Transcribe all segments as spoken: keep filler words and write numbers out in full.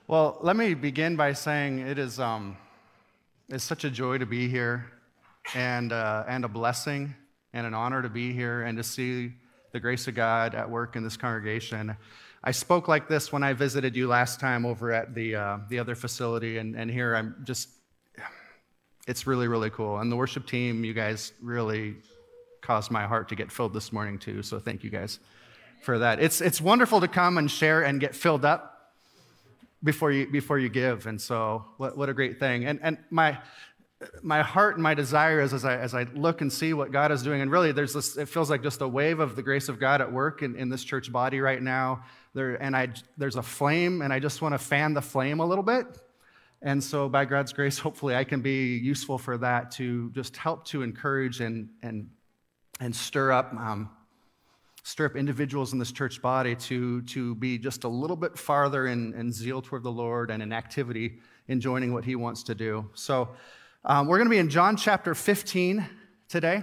Well, let me begin by saying it is um, it's such a joy to be here, and uh, and a blessing and an honor to be here and to see the grace of God at work in this congregation. I spoke like this when I visited you last time over at the uh, the other facility, and, and here I'm just, it's really, really cool. And the worship team, you guys really caused my heart to get filled this morning too, so thank you guys for that. It's it's wonderful to come and share and get filled up before you before you give, and so what, what a great thing. And and my my heart and my desire is as I as I look and see what God is doing, and really there's this, it feels like just a wave of the grace of God at work in, in this church body right now. There and I there's a flame, and I just want to fan the flame a little bit. And so by God's grace, hopefully I can be useful for that, to just help to encourage and and and stir up um, stir up individuals in this church body to, to be just a little bit farther in, in zeal toward the Lord and in activity in joining what He wants to do. So um, we're going to be in John chapter fifteen today.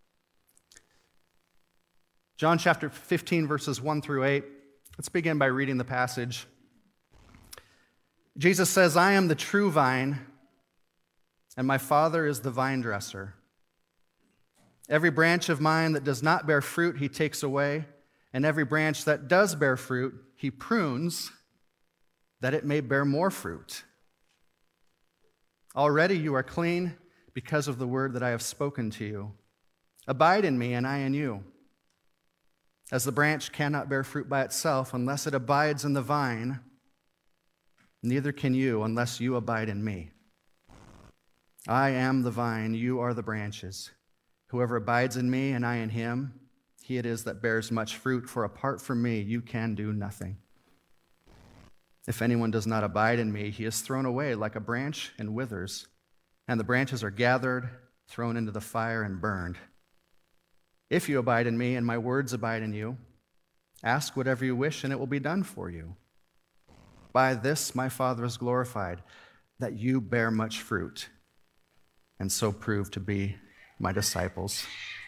John chapter fifteen, verses one through eight. Let's begin by reading the passage. Jesus says, "I am the true vine, and my Father is the vine dresser. Every branch of mine that does not bear fruit, He takes away, and every branch that does bear fruit, He prunes, that it may bear more fruit. Already you are clean because of the word that I have spoken to you. Abide in me, and I in you. As the branch cannot bear fruit by itself unless it abides in the vine, neither can you unless you abide in me. I am the vine, you are the branches. Whoever abides in me and I in him, he it is that bears much fruit, for apart from me you can do nothing. If anyone does not abide in me, he is thrown away like a branch and withers, and the branches are gathered, thrown into the fire, and burned. If you abide in me and my words abide in you, ask whatever you wish and it will be done for you. By this my Father is glorified, that you bear much fruit, and so prove to be my disciples."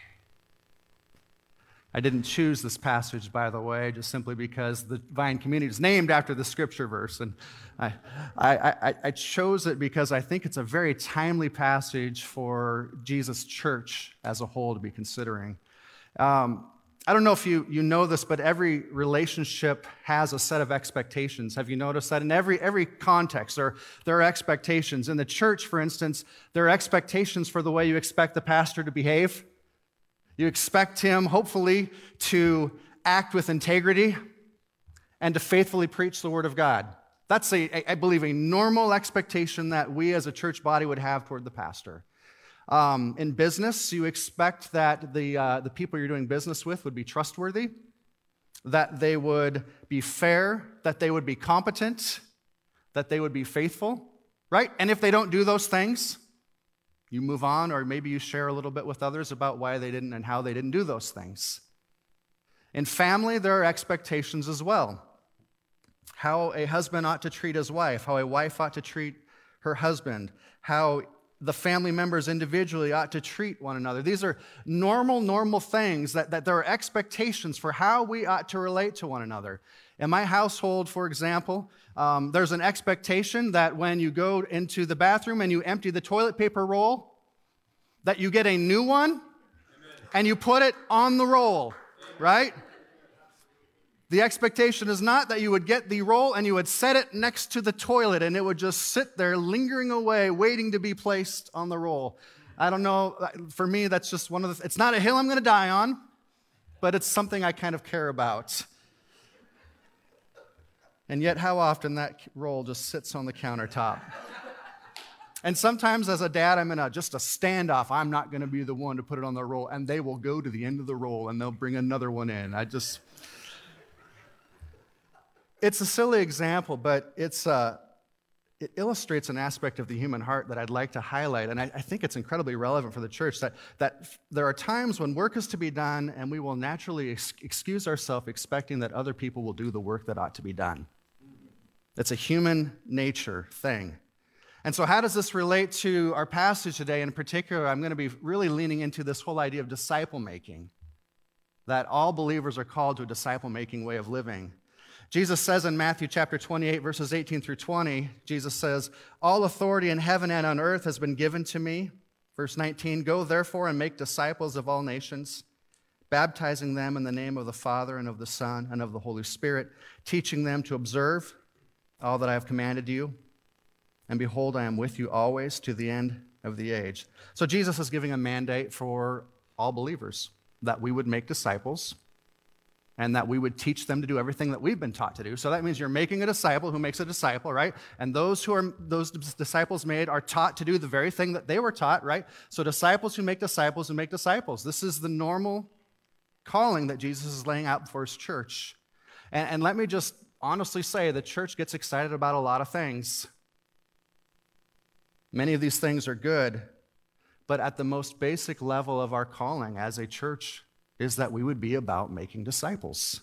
I didn't choose this passage, by the way, just simply because the Vine Community is named after the scripture verse. And I, I, I, I chose it because I think it's a very timely passage for Jesus' church as a whole to be considering. Um, I don't know if you, you know this, but every relationship has a set of expectations. Have you noticed that? In every, every context, there, there are expectations. In the church, for instance, there are expectations for the way you expect the pastor to behave. You expect him, hopefully, to act with integrity and to faithfully preach the Word of God. That's, a, I believe, a normal expectation that we as a church body would have toward the pastor. Um, in business, you expect that the, uh, the people you're doing business with would be trustworthy, that they would be fair, that they would be competent, that they would be faithful, right? And if they don't do those things, you move on, or maybe you share a little bit with others about why they didn't and how they didn't do those things. In family, there are expectations as well. How a husband ought to treat his wife, how a wife ought to treat her husband, how the family members individually ought to treat one another. These are normal, normal things that, that there are expectations for how we ought to relate to one another. In my household, for example, um, there's an expectation that when you go into the bathroom and you empty the toilet paper roll, that you get a new one. Amen. And you put it on the roll, right? The expectation is not that you would get the roll and you would set it next to the toilet and it would just sit there lingering away, waiting to be placed on the roll. I don't know, for me, that's just one of the, it's not a hill I'm going to die on, but it's something I kind of care about. And yet, how often that roll just sits on the countertop. And sometimes as a dad, I'm in a, just a standoff. I'm not going to be the one to put it on the roll, and they will go to the end of the roll and they'll bring another one in. I just... It's a silly example, but it's uh, it illustrates an aspect of the human heart that I'd like to highlight, and I, I think it's incredibly relevant for the church, that, that f- there are times when work is to be done, and we will naturally ex- excuse ourselves expecting that other people will do the work that ought to be done. It's a human nature thing. And so how does this relate to our passage today? In particular, I'm going to be really leaning into this whole idea of disciple-making, that all believers are called to a disciple-making way of living. Jesus says in Matthew chapter twenty-eight, verses eighteen through twenty, Jesus says, "All authority in heaven and on earth has been given to me." Verse nineteen, "Go therefore and make disciples of all nations, baptizing them in the name of the Father and of the Son and of the Holy Spirit, teaching them to observe all that I have commanded you. And behold, I am with you always to the end of the age." So Jesus is giving a mandate for all believers that we would make disciples and that we would teach them to do everything that we've been taught to do. So that means you're making a disciple who makes a disciple, right? And those who are those disciples made are taught to do the very thing that they were taught, right? So disciples who make disciples who make disciples. This is the normal calling that Jesus is laying out for his church. And, and let me just honestly say, the church gets excited about a lot of things. Many of these things are good, but at the most basic level of our calling as a church is that we would be about making disciples.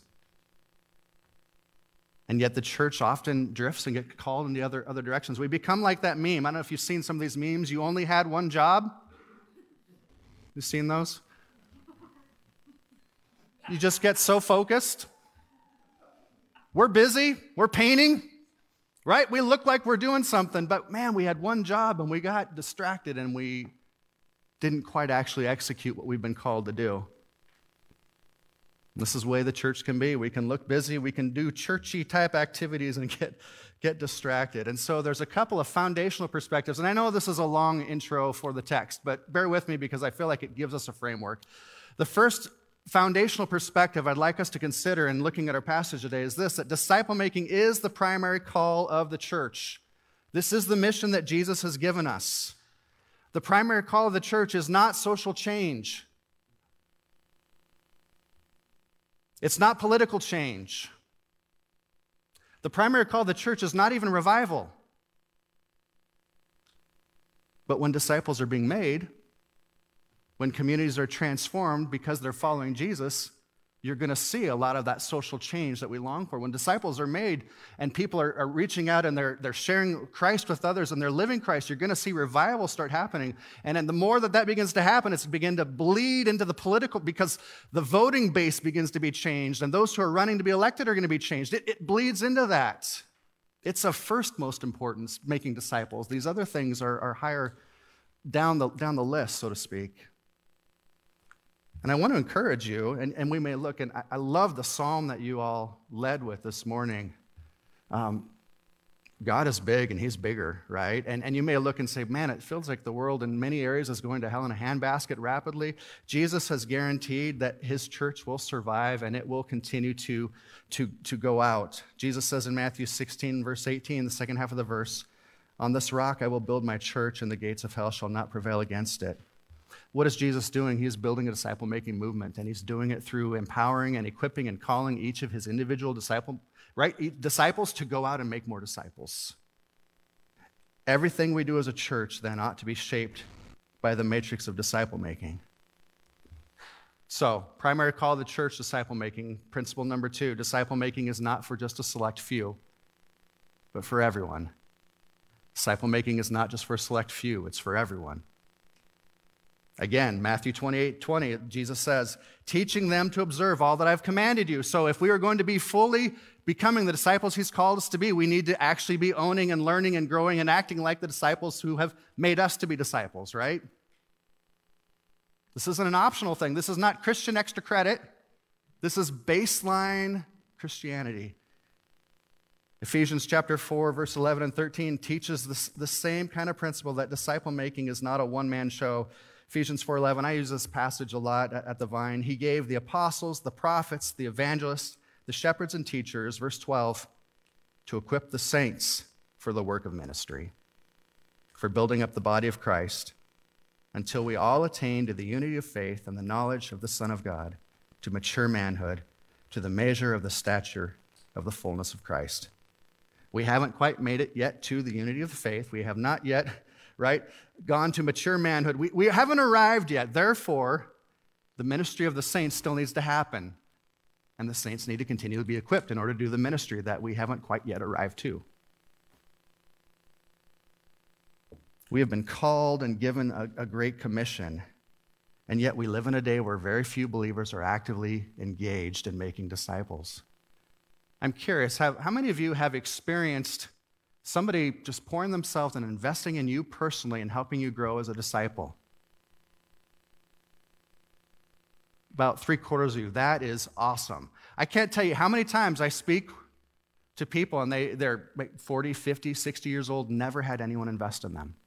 And yet the church often drifts and gets called in the other, other directions. We become like that meme. I don't know if you've seen some of these memes. You only had one job. You've seen those? You just get so focused. We're busy. We're painting. Right? We look like we're doing something, but man, we had one job and we got distracted and we didn't quite actually execute what we've been called to do. This is the way the church can be. We can look busy, we can do churchy type activities and get, get distracted. And so there's a couple of foundational perspectives, and I know this is a long intro for the text, but bear with me because I feel like it gives us a framework. The first foundational perspective I'd like us to consider in looking at our passage today is this, that disciple making is the primary call of the church. This is the mission that Jesus has given us. The primary call of the church is not social change. It's not political change. The primary call of the church is not even revival. But when disciples are being made, when communities are transformed because they're following Jesus, you're going to see a lot of that social change that we long for. When disciples are made and people are, are reaching out and they're, they're sharing Christ with others and they're living Christ, you're going to see revival start happening. And then the more that that begins to happen, it's begin to bleed into the political, because the voting base begins to be changed and those who are running to be elected are going to be changed. It, it bleeds into that. It's of first most importance, making disciples. These other things are, are higher down the, down the list, so to speak. And I want to encourage you, and, and we may look, and I, I love the psalm that you all led with this morning. Um, God is big and he's bigger, right? And, and you may look and say, man, it feels like the world in many areas is going to hell in a handbasket rapidly. Jesus has guaranteed that his church will survive and it will continue to, to, to go out. Jesus says in Matthew sixteen, verse eighteen, the second half of the verse, "On this rock I will build my church, and the gates of hell shall not prevail against it." What is Jesus doing? He's building a disciple-making movement, and he's doing it through empowering and equipping and calling each of his individual disciple, right, disciples to go out and make more disciples. Everything we do as a church then ought to be shaped by the matrix of disciple-making. So, primary call of the church, disciple-making. Principle number two, disciple-making is not for just a select few, but for everyone. Disciple-making is not just for a select few, it's for everyone. Again, Matthew twenty-eight twenty, Jesus says, "Teaching them to observe all that I've commanded you." So if we are going to be fully becoming the disciples he's called us to be, we need to actually be owning and learning and growing and acting like the disciples who have made us to be disciples, right? This isn't an optional thing. This is not Christian extra credit. This is baseline Christianity. Ephesians chapter four, verse eleven and thirteen teaches this, the same kind of principle, that disciple making is not a one-man show. Ephesians four eleven, I use this passage a lot at, at the Vine. He gave the apostles, the prophets, the evangelists, the shepherds and teachers, verse twelve, to equip the saints for the work of ministry, for building up the body of Christ, until we all attain to the unity of faith and the knowledge of the Son of God, to mature manhood, to the measure of the stature of the fullness of Christ. We haven't quite made it yet to the unity of the faith. We have not yet, right, gone to mature manhood. We, we haven't arrived yet. Therefore, the ministry of the saints still needs to happen. And the saints need to continue to be equipped in order to do the ministry that we haven't quite yet arrived to. We have been called and given a, a great commission, and yet we live in a day where very few believers are actively engaged in making disciples. I'm curious, have, how many of you have experienced somebody just pouring themselves and investing in you personally and helping you grow as a disciple? About three quarters of you. That is awesome. I can't tell you how many times I speak to people and they, they're forty, fifty, sixty years old, never had anyone invest in them.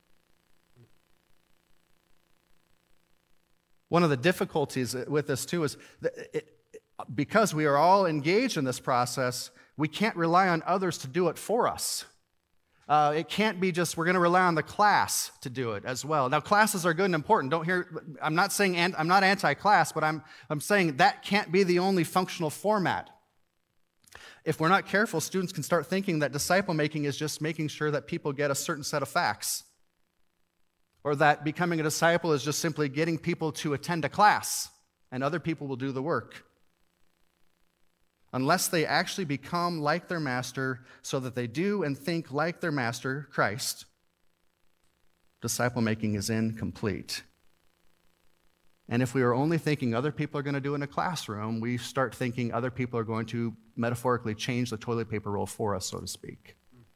One of the difficulties with this too is that it, because we are all engaged in this process, we can't rely on others to do it for us. Uh, it can't be just, we're going to rely on the class to do it as well. Now, classes are good and important. Don't hear, I'm not saying, I'm not anti-class, but I'm, I'm saying that can't be the only functional format. If we're not careful, students can start thinking that disciple making is just making sure that people get a certain set of facts, or that becoming a disciple is just simply getting people to attend a class and other people will do the work. Unless they actually become like their master so that they do and think like their master, Christ, disciple making is incomplete. And if we are only thinking other people are going to do it in a classroom, we start thinking other people are going to metaphorically change the toilet paper roll for us, so to speak.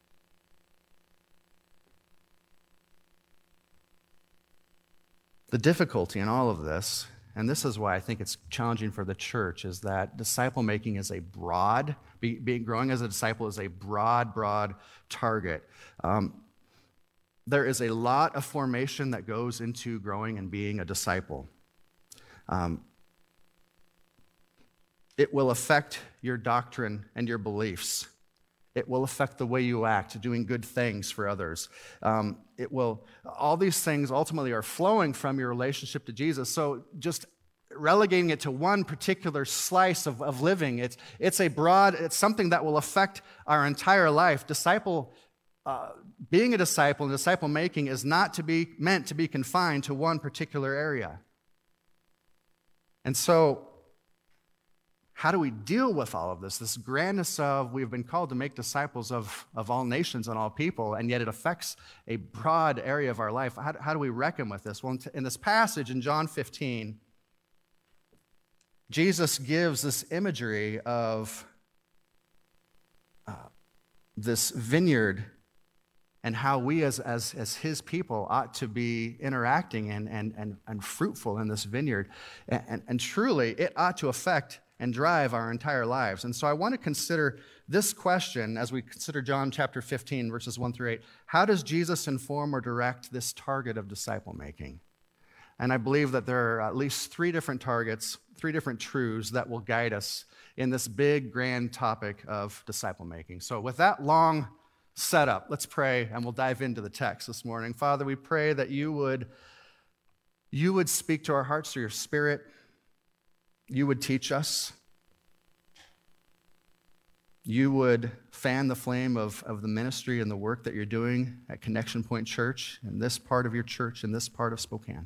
The difficulty in all of this, and this is why I think it's challenging for the church, is that disciple making is a broad, be, being growing as a disciple is a broad, broad target. Um, there is a lot of formation that goes into growing and being a disciple. Um, it will affect your doctrine and your beliefs. It will affect the way you act, doing good things for others. Um, it will, all these things ultimately are flowing from your relationship to Jesus. So just relegating it to one particular slice of, of living, it's, it's a broad, it's something that will affect our entire life. Disciple, uh, being a disciple and disciple making is not to be meant to be confined to one particular area. And so, how do we deal with all of this? This grandness of we've been called to make disciples of, of all nations and all people, and yet it affects a broad area of our life. How, how do we reckon with this? Well, in this passage in John fifteen, Jesus gives this imagery of uh, this vineyard and how we as, as, as his people ought to be interacting and, and, and, and fruitful in this vineyard. And, and, and truly, it ought to affect and drive our entire lives. And so I want to consider this question as we consider John chapter fifteen, verses one through eight. How does Jesus inform or direct this target of disciple making? And I believe that there are at least three different targets, three different truths that will guide us in this big, grand topic of disciple making. So with that long setup, let's pray and we'll dive into the text this morning. Father, we pray that you would, you would speak to our hearts through your Spirit. You would teach us. You would fan the flame of, of the ministry and the work that you're doing at Connection Point Church, in this part of your church, in this part of Spokane.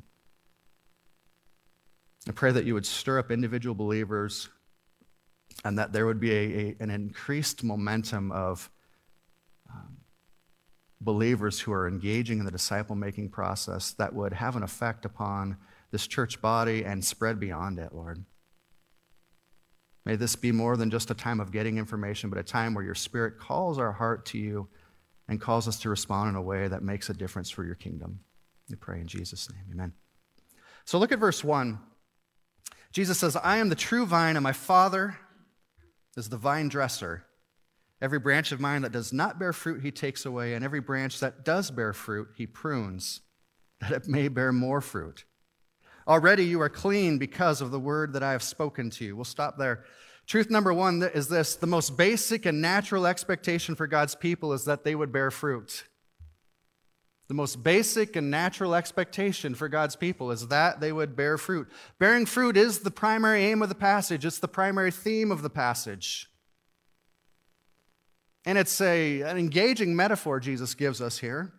I pray that you would stir up individual believers and that there would be a, a, an increased momentum of um, believers who are engaging in the disciple-making process that would have an effect upon this church body and spread beyond it, Lord. May this be more than just a time of getting information, but a time where your Spirit calls our heart to you and calls us to respond in a way that makes a difference for your kingdom. We pray in Jesus' name, amen. So look at verse one. Jesus says, I am the true vine, and my Father is the vine dresser. Every branch of mine that does not bear fruit, he takes away, and every branch that does bear fruit, he prunes, that it may bear more fruit. Already you are clean because of the word that I have spoken to you. We'll stop there. Truth number one is this: the most basic and natural expectation for God's people is that they would bear fruit. The most basic and natural expectation for God's people is that they would bear fruit. Bearing fruit is the primary aim of the passage. It's the primary theme of the passage. And it's a, an engaging metaphor Jesus gives us here.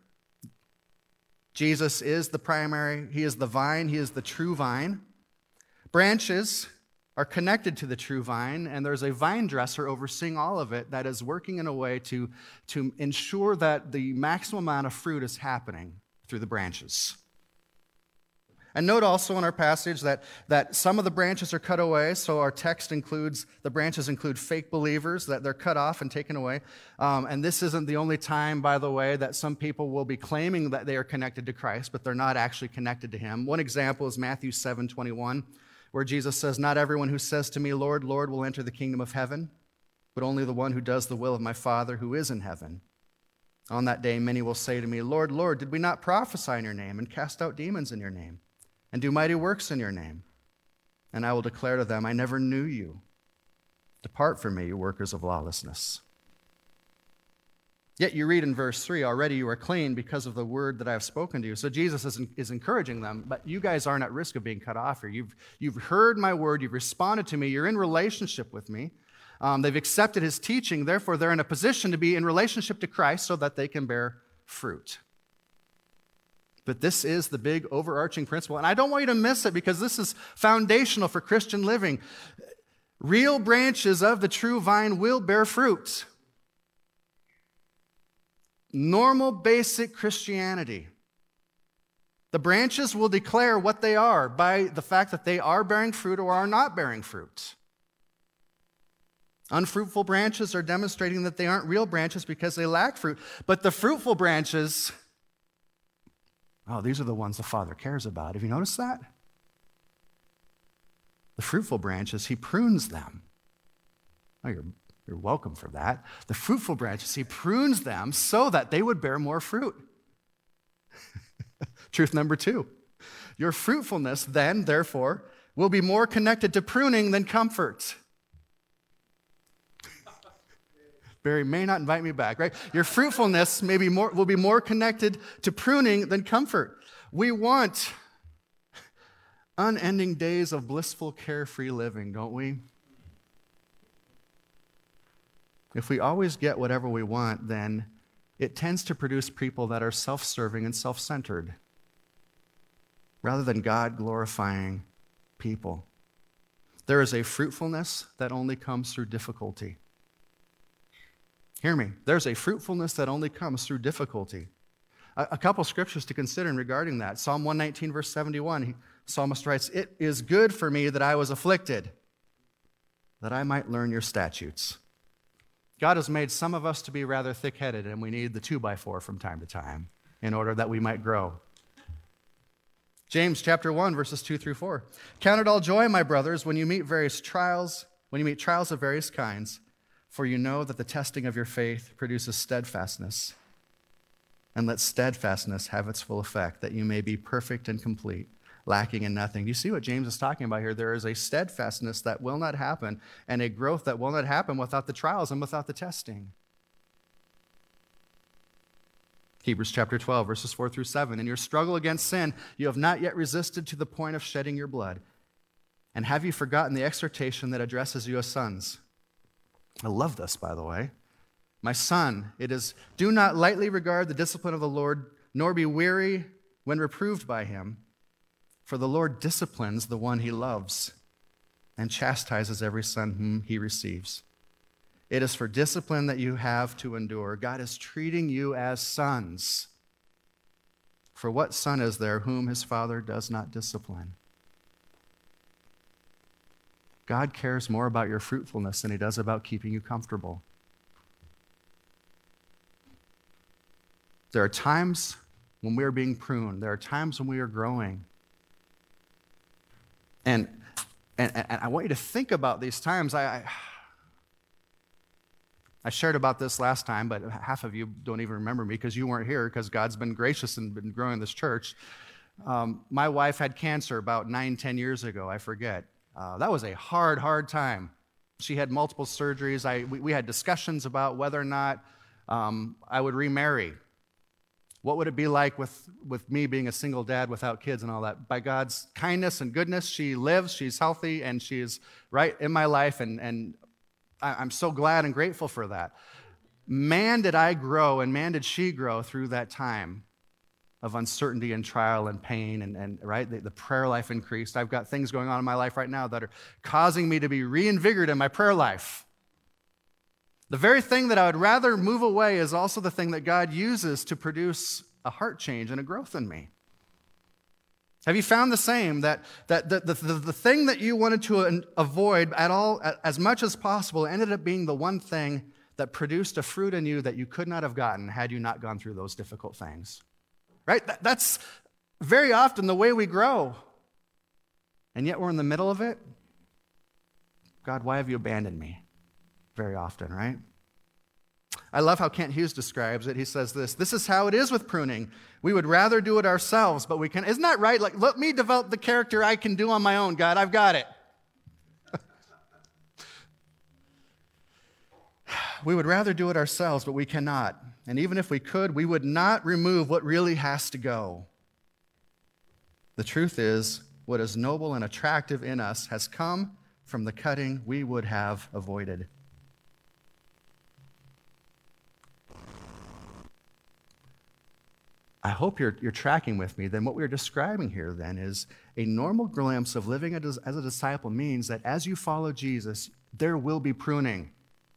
Jesus is the primary, he is the vine, he is the true vine. Branches are connected to the true vine, and there's a vine dresser overseeing all of it that is working in a way to, to ensure that the maximum amount of fruit is happening through the branches. And note also in our passage that, that some of the branches are cut away, so our text includes, the branches include fake believers, that they're cut off and taken away. Um, and this isn't the only time, by the way, that some people will be claiming that they are connected to Christ, but they're not actually connected to him. One example is Matthew seven twenty-one, where Jesus says, "Not everyone who says to me, 'Lord, Lord,' will enter the kingdom of heaven, but only the one who does the will of my Father who is in heaven. On that day, many will say to me, 'Lord, Lord, did we not prophesy in your name and cast out demons in your name and do mighty works in your name?' And I will declare to them, 'I never knew you. Depart from me, you workers of lawlessness.' Yet you read in verse three, 'Already you are clean because of the word that I have spoken to you.'" So Jesus is, is encouraging them, but you guys aren't at risk of being cut off here. You've, you've heard my word, you've responded to me, you're in relationship with me. Um, they've accepted his teaching, therefore they're in a position to be in relationship to Christ so that they can bear fruit. But this is the big overarching principle, and I don't want you to miss it because this is foundational for Christian living. Real branches of the true vine will bear fruit. Normal, basic Christianity. The branches will declare what they are by the fact that they are bearing fruit or are not bearing fruit. Unfruitful branches are demonstrating that they aren't real branches because they lack fruit. But the fruitful branches, oh, these are the ones the Father cares about. Have you noticed that? The fruitful branches, he prunes them. Oh, you're, you're welcome for that. The fruitful branches, he prunes them so that they would bear more fruit. Truth number two. Your fruitfulness then, therefore, will be more connected to pruning than comfort. Barry may not invite me back, right? Your fruitfulness may be more, will be more connected to pruning than comfort. We want unending days of blissful, carefree living, don't we? If we always get whatever we want, then it tends to produce people that are self-serving and self-centered rather than God-glorifying people. There is a fruitfulness that only comes through difficulty. Hear me. There's a fruitfulness that only comes through difficulty. A, a couple scriptures to consider in regarding that. Psalm one nineteen, verse seventy-one, he, psalmist writes, "It is good for me that I was afflicted, that I might learn your statutes." God has made some of us to be rather thick-headed, and we need the two-by-four from time to time in order that we might grow. James chapter one, verses two through four. "Count it all joy, my brothers, when you meet various trials, when you meet trials of various kinds, for you know that the testing of your faith produces steadfastness. And let steadfastness have its full effect, that you may be perfect and complete, lacking in nothing." You see what James is talking about here? There is a steadfastness that will not happen and a growth that will not happen without the trials and without the testing. Hebrews chapter twelve, verses four through seven. "In your struggle against sin, you have not yet resisted to the point of shedding your blood. And have you forgotten the exhortation that addresses you as sons?" I love this, by the way. "My son, it is, do not lightly regard the discipline of the Lord, nor be weary when reproved by him. For the Lord disciplines the one he loves and chastises every son whom he receives. It is for discipline that you have to endure." God is treating you as sons. "For what son is there whom his father does not discipline?" God cares more about your fruitfulness than he does about keeping you comfortable. There are times when we are being pruned. There are times when we are growing. And, and, and I want you to think about these times. I, I, I shared about this last time, but half of you don't even remember me because you weren't here because God's been gracious and been growing this church. Um, my wife had cancer about nine, ten years ago. I forget. Uh, that was a hard, hard time. She had multiple surgeries. I, we, we had discussions about whether or not um, I would remarry. What would it be like with, with me being a single dad without kids and all that? By God's kindness and goodness, she lives, she's healthy, and she is right in my life, and, and I, I'm so glad and grateful for that. Man, did I grow, and man, did she grow through that time of uncertainty and trial and pain, and, and right, the, the prayer life increased. I've got things going on in my life right now that are causing me to be reinvigorated in my prayer life. The very thing that I would rather move away is also the thing that God uses to produce a heart change and a growth in me. Have you found the same, that, that the, the, the, the thing that you wanted to avoid at all, as much as possible, ended up being the one thing that produced a fruit in you that you could not have gotten had you not gone through those difficult things? Right? That, that's very often the way we grow. And yet we're in the middle of it. God, why have you abandoned me? Very often, right? I love how Kent Hughes describes it. He says this, this is how it is with pruning. We would rather do it ourselves, but we can. Isn't that right? Like, let me develop the character I can do on my own, God. I've got it. We would rather do it ourselves, but we cannot. And even if we could, we would not remove what really has to go. The truth is, what is noble and attractive in us has come from the cutting we would have avoided. I hope you're, you're tracking with me. Then what we're describing here then is a normal glimpse of living as a disciple means that as you follow Jesus, there will be pruning.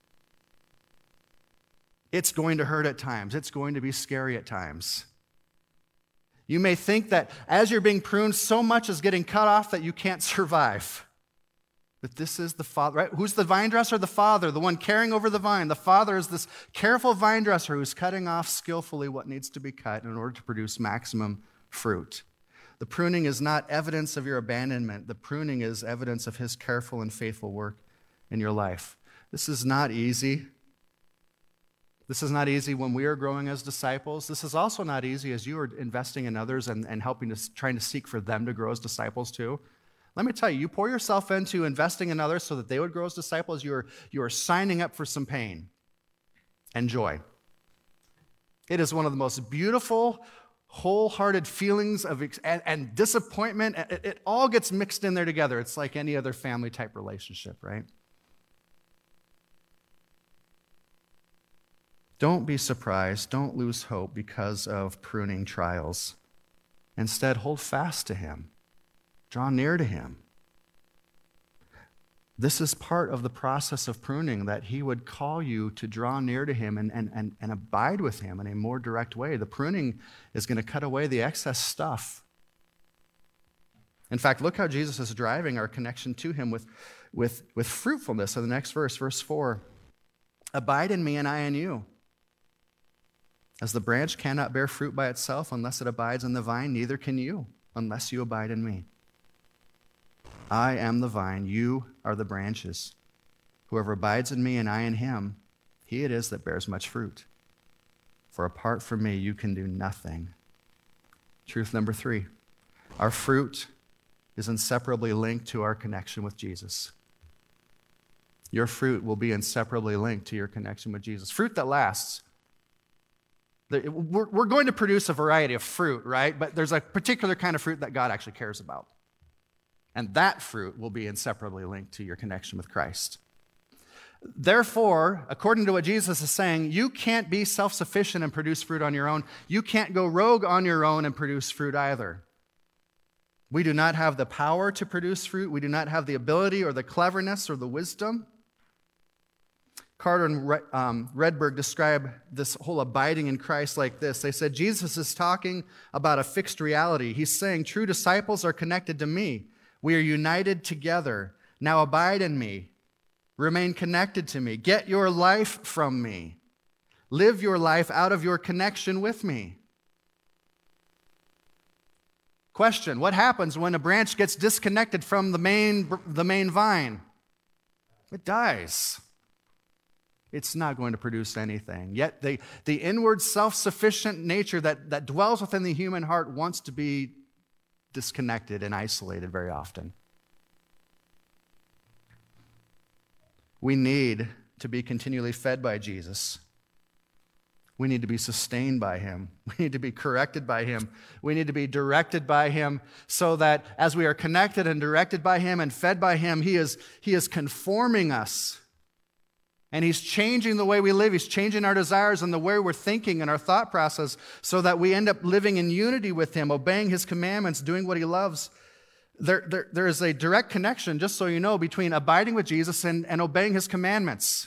It's going to hurt at times. It's going to be scary at times. You may think that as you're being pruned, so much is getting cut off that you can't survive. But this is the Father, right? Who's the vine dresser? The Father, the one caring over the vine. The Father is this careful vine dresser who's cutting off skillfully what needs to be cut in order to produce maximum fruit. The pruning is not evidence of your abandonment. The pruning is evidence of his careful and faithful work in your life. This is not easy. This is not easy when we are growing as disciples. This is also not easy as you are investing in others and, and helping to, trying to seek for them to grow as disciples too. Let me tell you, you pour yourself into investing in others so that they would grow as disciples, you are, you are signing up for some pain and joy. It is one of the most beautiful, wholehearted feelings of and, and disappointment. It, it all gets mixed in there together. It's like any other family type relationship, right? Don't be surprised. Don't lose hope because of pruning trials. Instead, hold fast to him. Draw near to him. This is part of the process of pruning, that he would call you to draw near to him and, and, and, and abide with him in a more direct way. The pruning is going to cut away the excess stuff. In fact, look how Jesus is driving our connection to him with, with, with fruitfulness in the next verse, verse four. Abide in me and I in you. As the branch cannot bear fruit by itself unless it abides in the vine, neither can you unless you abide in me. I am the vine, you are the branches. Whoever abides in me and I in him, he it is that bears much fruit. For apart from me, you can do nothing. Truth number three, our fruit is inseparably linked to our connection with Jesus. Your fruit will be inseparably linked to your connection with Jesus. Fruit that lasts. We're going to produce a variety of fruit, right? But there's a particular kind of fruit that God actually cares about. And that fruit will be inseparably linked to your connection with Christ. Therefore, according to what Jesus is saying, you can't be self-sufficient and produce fruit on your own. You can't go rogue on your own and produce fruit either. We do not have the power to produce fruit. We do not have the ability or the cleverness or the wisdom. Carter and um, Redberg describe this whole abiding in Christ like this. They said, Jesus is talking about a fixed reality. He's saying, true disciples are connected to me. We are united together. Now abide in me. Remain connected to me. Get your life from me. Live your life out of your connection with me. Question, what happens when a branch gets disconnected from the main, the main vine? It dies. It's not going to produce anything. Yet the, the inward self-sufficient nature that, that dwells within the human heart wants to be disconnected and isolated very often. We need to be continually fed by Jesus. We need to be sustained by him. We need to be corrected by him. We need to be directed by him so that as we are connected and directed by him and fed by him, he is, he is conforming us. And he's changing the way we live. He's changing our desires and the way we're thinking and our thought process so that we end up living in unity with him, obeying his commandments, doing what he loves. There, there, there is a direct connection, just so you know, between abiding with Jesus and, and obeying his commandments.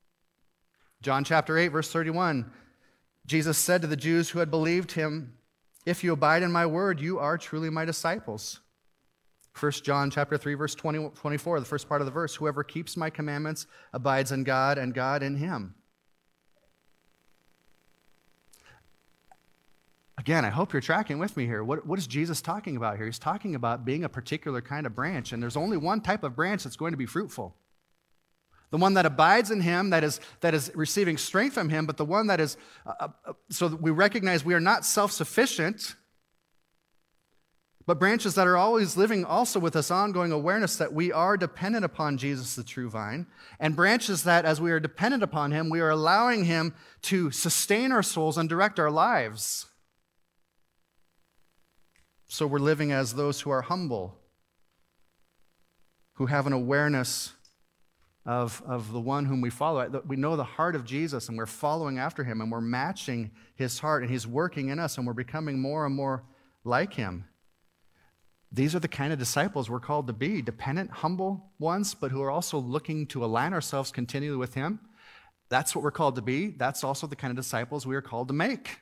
John chapter eight, verse thirty-one, Jesus said to the Jews who had believed him, If you abide in my word, you are truly my disciples. First John chapter three, verse twenty, twenty-four, the first part of the verse, whoever keeps my commandments abides in God and God in him. Again, I hope you're tracking with me here. What, what is Jesus talking about here? He's talking about being a particular kind of branch, and there's only one type of branch that's going to be fruitful. The one that abides in him, that is, that is receiving strength from him, but the one that is, uh, uh, so that we recognize we are not self-sufficient, but branches that are always living also with this ongoing awareness that we are dependent upon Jesus, the true vine, and branches that as we are dependent upon him, we are allowing him to sustain our souls and direct our lives. So we're living as those who are humble, who have an awareness of, of the one whom we follow. We know the heart of Jesus, and we're following after him, and we're matching his heart, and he's working in us, and we're becoming more and more like him. These are the kind of disciples we're called to be, dependent, humble ones, but who are also looking to align ourselves continually with him. That's what we're called to be. That's also the kind of disciples we are called to make.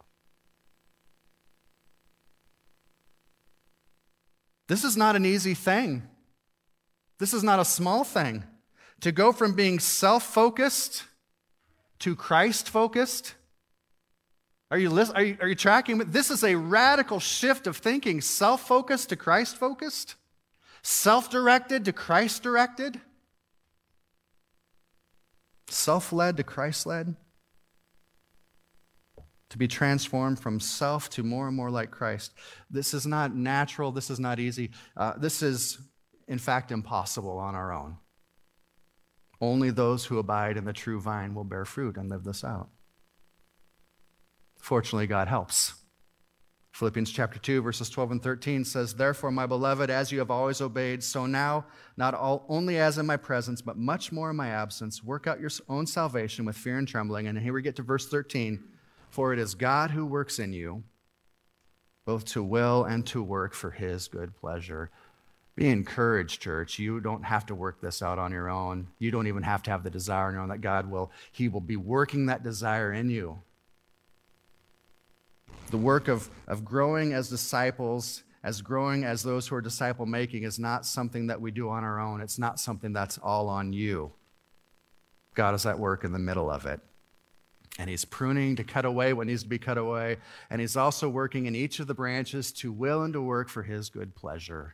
This is not an easy thing. This is not a small thing. To go from being self-focused to Christ-focused. Are you, listen, are you, are you tracking? This is a radical shift of thinking. Self-focused to Christ-focused. Self-directed to Christ-directed. Self-led to Christ-led. To be transformed from self to more and more like Christ. This is not natural. This is not easy. Uh, this is, in fact, impossible on our own. Only those who abide in the true vine will bear fruit and live this out. Fortunately, God helps. Philippians chapter two, verses twelve and thirteen says, therefore, my beloved, as you have always obeyed, so now, not all, only as in my presence, but much more in my absence, work out your own salvation with fear and trembling. And here we get to verse thirteen. For it is God who works in you, both to will and to work for his good pleasure. Be encouraged, church. You don't have to work this out on your own. You don't even have to have the desire on your own. That God will, he will be working that desire in you. The work of, of growing as disciples, as growing as those who are disciple-making is not something that we do on our own. It's not something that's all on you. God is at work in the middle of it. And he's pruning to cut away what needs to be cut away. And he's also working in each of the branches to will and to work for his good pleasure.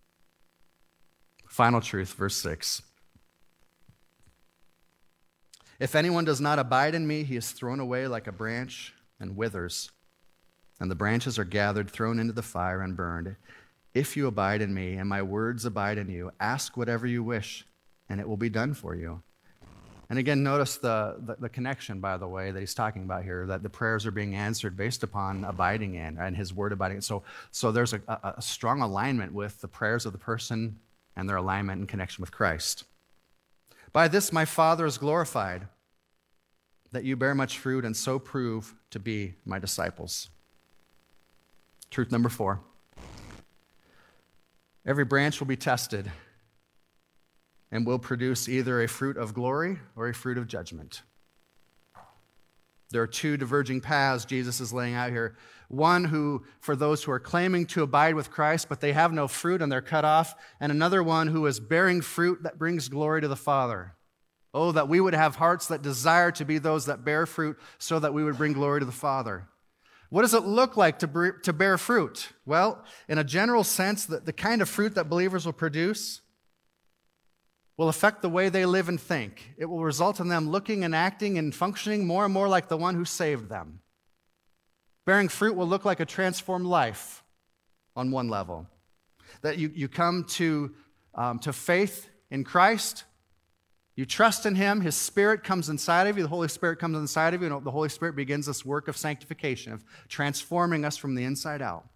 Final truth, verse six. If anyone does not abide in me, he is thrown away like a branch and withers. And the branches are gathered, thrown into the fire, and burned. If you abide in me, and my words abide in you, ask whatever you wish, and it will be done for you. And again, notice the, the, the connection, by the way, that he's talking about here, that the prayers are being answered based upon abiding in, and his word abiding in. So, so there's a, a, a strong alignment with the prayers of the person and their alignment and connection with Christ. By this my Father is glorified, that you bear much fruit and so prove to be my disciples. Truth number four. Every branch will be tested and will produce either a fruit of glory or a fruit of judgment. There are two diverging paths Jesus is laying out here. One who, for those who are claiming to abide with Christ, but they have no fruit and they're cut off, and another one who is bearing fruit that brings glory to the Father. Oh, that we would have hearts that desire to be those that bear fruit so that we would bring glory to the Father. What does it look like to, to bear fruit? Well, in a general sense, the, the kind of fruit that believers will produce will affect the way they live and think. It will result in them looking and acting and functioning more and more like the one who saved them. Bearing fruit will look like a transformed life on one level. That you, you come to, um, to faith in Christ, you trust in him, his Spirit comes inside of you, the Holy Spirit comes inside of you, and the Holy Spirit begins this work of sanctification, of transforming us from the inside out.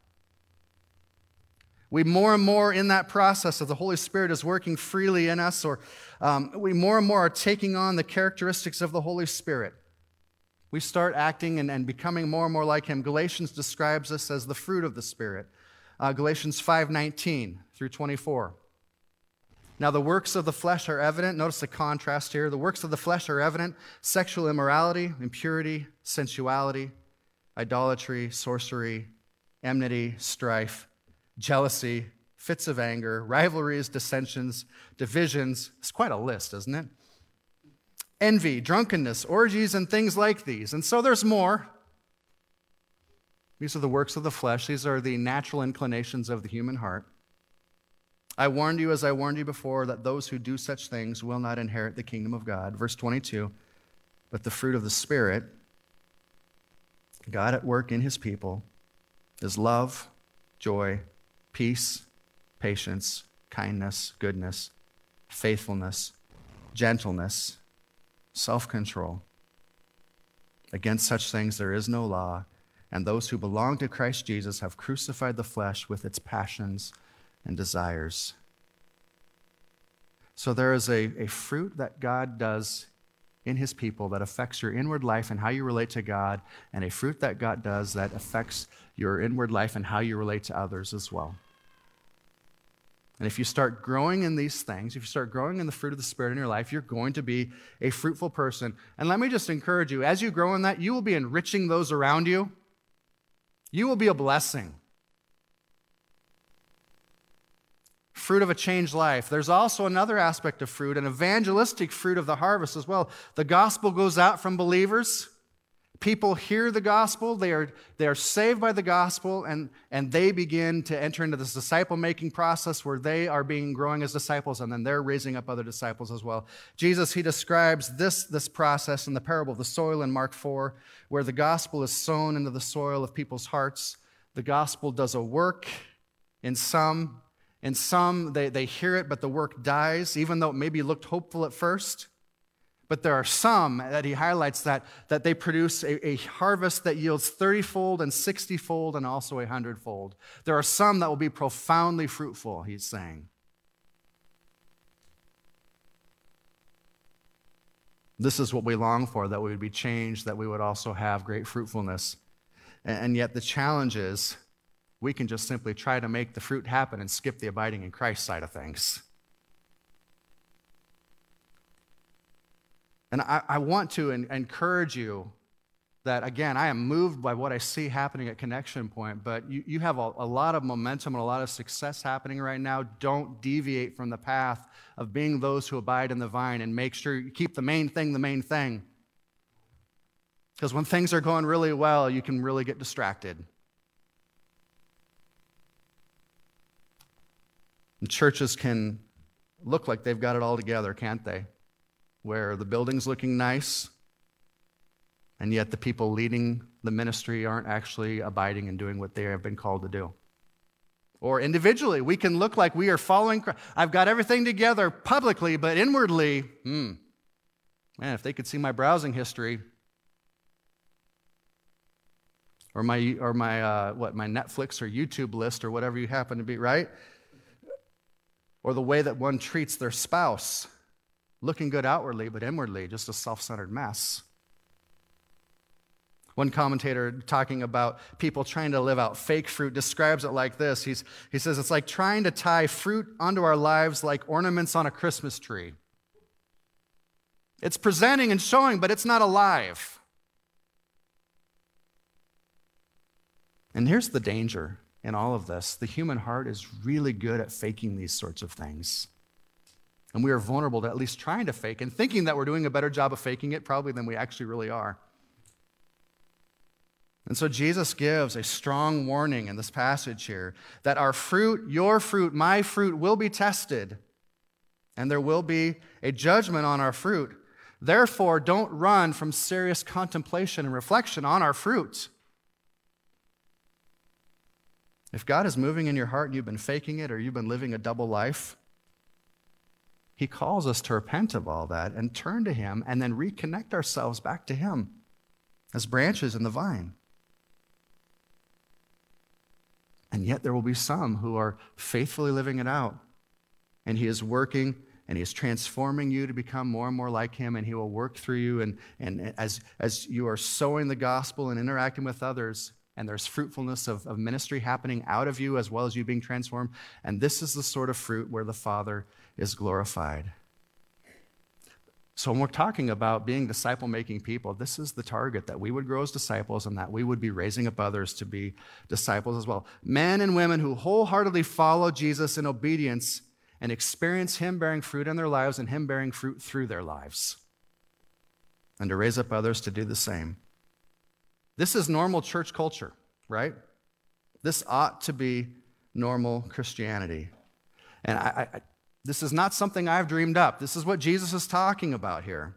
We more and more in that process of the Holy Spirit is working freely in us, or um, we more and more are taking on the characteristics of the Holy Spirit. We start acting and, and becoming more and more like him. Galatians describes this as the fruit of the Spirit. Uh, Galatians five nineteen through twenty-four. Now the works of the flesh are evident. Notice the contrast here. The works of the flesh are evident. Sexual immorality, impurity, sensuality, idolatry, sorcery, enmity, strife, jealousy, fits of anger, rivalries, dissensions, divisions. It's quite a list, isn't it? Envy, drunkenness, orgies, and things like these. And so there's more. These are the works of the flesh. These are the natural inclinations of the human heart. I warned you, as I warned you before, that those who do such things will not inherit the kingdom of God. Verse twenty-two, but the fruit of the Spirit, God at work in his people, is love, joy, peace, patience, kindness, goodness, faithfulness, gentleness, self-control. Against such things there is no law, and those who belong to Christ Jesus have crucified the flesh with its passions and desires. So there is a, a fruit that God does in his people that affects your inward life and how you relate to God, and a fruit that God does that affects your inward life and how you relate to others as well. And if you start growing in these things, if you start growing in the fruit of the Spirit in your life, you're going to be a fruitful person. And let me just encourage you, as you grow in that, you will be enriching those around you. You will be a blessing. Fruit of a changed life. There's also another aspect of fruit, an evangelistic fruit of the harvest as well. The gospel goes out from believers. People hear the gospel. They are, they are saved by the gospel, and, and they begin to enter into this disciple-making process where they are being growing as disciples, and then they're raising up other disciples as well. Jesus, he describes this, this process in the parable of the soil in Mark four, where the gospel is sown into the soil of people's hearts. The gospel does a work in some. In some, they, they hear it, but the work dies, even though it maybe looked hopeful at first. But there are some that he highlights that, that they produce a, a harvest that yields thirty-fold and sixty-fold and also a hundred-fold. There are some that will be profoundly fruitful, he's saying. This is what we long for, that we would be changed, that we would also have great fruitfulness. And, and yet the challenge is, we can just simply try to make the fruit happen and skip the abiding in Christ side of things. And I, I want to en- encourage you that, again, I am moved by what I see happening at Connection Point, but you, you have a, a lot of momentum and a lot of success happening right now. Don't deviate from the path of being those who abide in the vine, and make sure you keep the main thing the main thing. Because when things are going really well, you can really get distracted. And churches can look like they've got it all together, can't they? Where the building's looking nice, and yet the people leading the ministry aren't actually abiding and doing what they have been called to do. Or individually, we can look like we are following Christ. I've got everything together publicly, but inwardly, hmm, man, if they could see my browsing history, or my or my uh, what my Netflix or YouTube list or whatever you happen to be, right? Or the way that one treats their spouse, looking good outwardly, but inwardly just a self-centered mess. One commentator talking about people trying to live out fake fruit describes it like this. He's, he says, it's like trying to tie fruit onto our lives like ornaments on a Christmas tree. It's presenting and showing, but it's not alive. And here's the danger in all of this. The human heart is really good at faking these sorts of things. And we are vulnerable to at least trying to fake and thinking that we're doing a better job of faking it probably than we actually really are. And so Jesus gives a strong warning in this passage here that our fruit, your fruit, my fruit will be tested, and there will be a judgment on our fruit. Therefore, don't run from serious contemplation and reflection on our fruit. If God is moving in your heart and you've been faking it or you've been living a double life, he calls us to repent of all that and turn to him and then reconnect ourselves back to him as branches in the vine. And yet there will be some who are faithfully living it out, and he is working and he is transforming you to become more and more like him, and he will work through you. And, and as, as you are sowing the gospel and interacting with others, and there's fruitfulness of, of ministry happening out of you as well as you being transformed. And this is the sort of fruit where the Father is glorified. So when we're talking about being disciple-making people, this is the target, that we would grow as disciples and that we would be raising up others to be disciples as well. Men and women who wholeheartedly follow Jesus in obedience and experience him bearing fruit in their lives and him bearing fruit through their lives. And to raise up others to do the same. This is normal church culture, right? This ought to be normal Christianity. And I, I This is not something I've dreamed up. This is what Jesus is talking about here.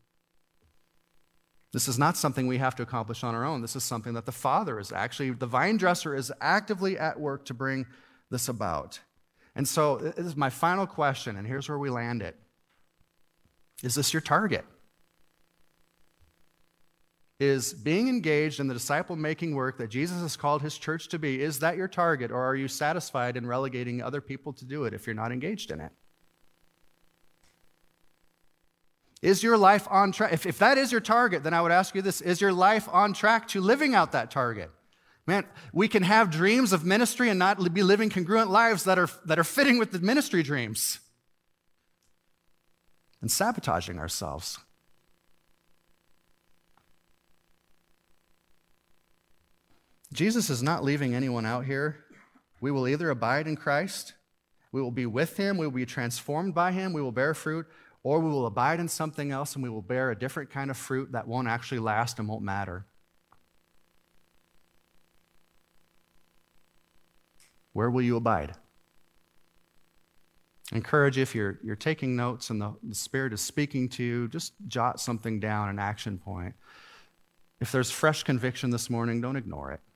This is not something we have to accomplish on our own. This is something that the Father is actually, the vine dresser is actively at work to bring this about. And so this is my final question, and here's where we land it. Is this your target? Is being engaged in the disciple-making work that Jesus has called his church to be, is that your target, or are you satisfied in relegating other people to do it if you're not engaged in it? Is your life on track? If, if that is your target, then I would ask you this, is your life on track to living out that target? Man, we can have dreams of ministry and not be living congruent lives that are, that are fitting with the ministry dreams and sabotaging ourselves. Jesus is not leaving anyone out here. We will either abide in Christ, we will be with him, we will be transformed by him, we will bear fruit, or we will abide in something else and we will bear a different kind of fruit that won't actually last and won't matter. Where will you abide? I encourage you, if you're, you're taking notes and the, the Spirit is speaking to you, just jot something down, an action point. If there's fresh conviction this morning, don't ignore it.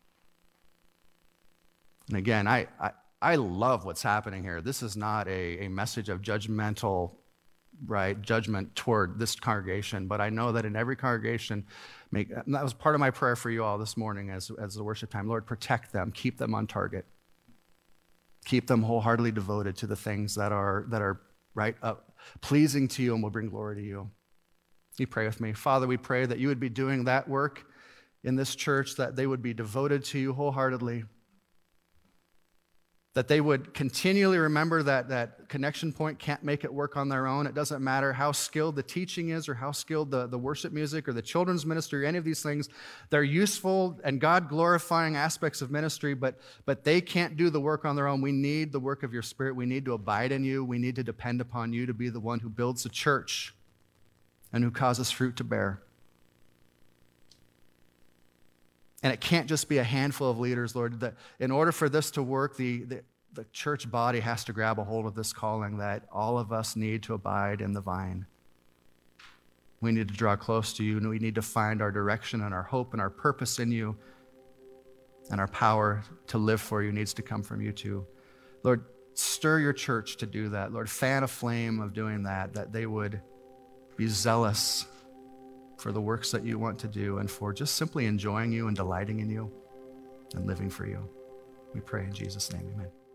And again, I, I, I love what's happening here. This is not a, a message of judgmental, right, judgment toward this congregation, but I know that in every congregation, make, and that was part of my prayer for you all this morning as, as the worship time. Lord, protect them, keep them on target. Keep them wholeheartedly devoted to the things that are, that are right, uh, pleasing to you and will bring glory to you. You pray with me. Father, we pray that you would be doing that work in this church, that they would be devoted to you wholeheartedly, that they would continually remember that, that Connection Point can't make it work on their own. It doesn't matter how skilled the teaching is or how skilled the, the worship music or the children's ministry or any of these things. They're useful and God-glorifying aspects of ministry, but, but they can't do the work on their own. We need the work of your Spirit. We need to abide in you. We need to depend upon you to be the one who builds the church and who causes fruit to bear. And it can't just be a handful of leaders, Lord. That in order for this to work, the, the, the church body has to grab a hold of this calling that all of us need to abide in the vine. We need to draw close to you, and we need to find our direction and our hope and our purpose in you, and our power to live for you needs to come from you too. Lord, stir your church to do that. Lord, fan a flame of doing that, that they would be zealous for the works that you want to do and for just simply enjoying you and delighting in you and living for you. We pray in Jesus' name, amen.